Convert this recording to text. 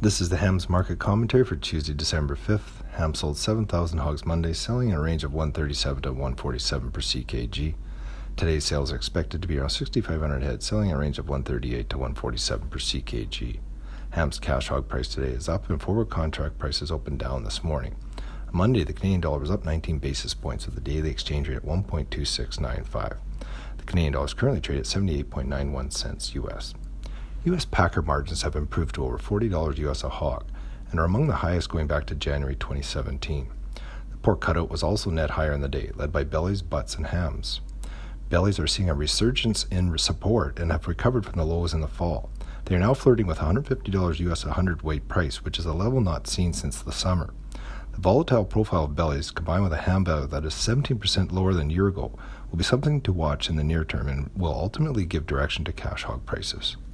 This is the hams market commentary for Tuesday, December 5th. Ham sold 7,000 hogs Monday, selling in a range of 137 to 147 per ckg. Today's sales are expected to be around 6,500 head, selling in a range of 138 to 147 per ckg. Ham's cash hog price today is up, and forward contract prices opened down this morning. On Monday, the Canadian dollar was up 19 basis points with the daily exchange rate at 1.2695. The Canadian dollar is currently traded at 78.91 cents US. U.S. packer margins have improved to over $40 US a hog and are among the highest going back to January 2017. The pork cutout was also net higher in the day, led by bellies, butts, and hams. Bellies are seeing a resurgence in support and have recovered from the lows in the fall. They are now flirting with $150 US a hundredweight price, which is a level not seen since the summer. The volatile profile of bellies, combined with a ham value that is 17% lower than a year ago, will be something to watch in the near term and will ultimately give direction to cash hog prices.